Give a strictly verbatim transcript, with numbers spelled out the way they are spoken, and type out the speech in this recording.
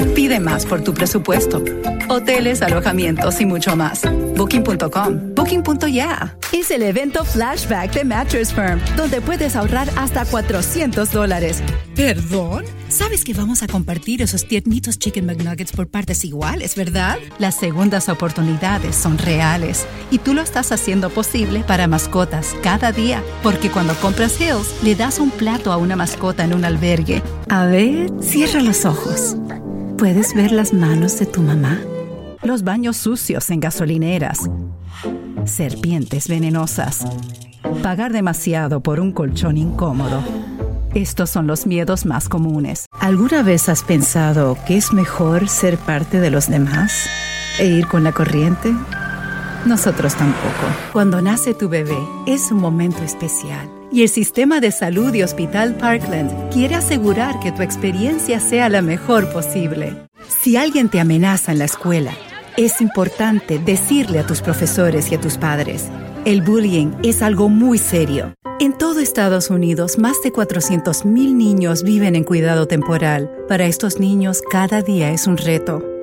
Pide más por tu presupuesto. Hoteles, alojamientos y mucho más. Booking punto com. Booking punto yeah. Es el evento Flashback de Mattress Firm, donde puedes ahorrar hasta cuatrocientos dólares. ¿Perdón? Sabes que vamos a compartir esos tiernitos Chicken McNuggets por partes iguales, ¿verdad? Las segundas oportunidades son reales y tú lo estás haciendo posible para mascotas cada día, porque cuando compras Hills, le das un plato a una mascota en un albergue. A ver, cierra los ojos. ¿Puedes ver las manos de tu mamá? Los baños sucios en gasolineras. Serpientes venenosas. Pagar demasiado por un colchón incómodo. Estos son los miedos más comunes. ¿Alguna vez has pensado que es mejor ser parte de los demás e ir con la corriente? Nosotros tampoco. Cuando nace tu bebé, es un momento especial. Y el Sistema de Salud de Hospital Parkland quiere asegurar que tu experiencia sea la mejor posible. Si alguien te amenaza en la escuela, es importante decirle a tus profesores y a tus padres. El bullying es algo muy serio. En todo Estados Unidos, más de cuatrocientos mil niños viven en cuidado temporal. Para estos niños, cada día es un reto.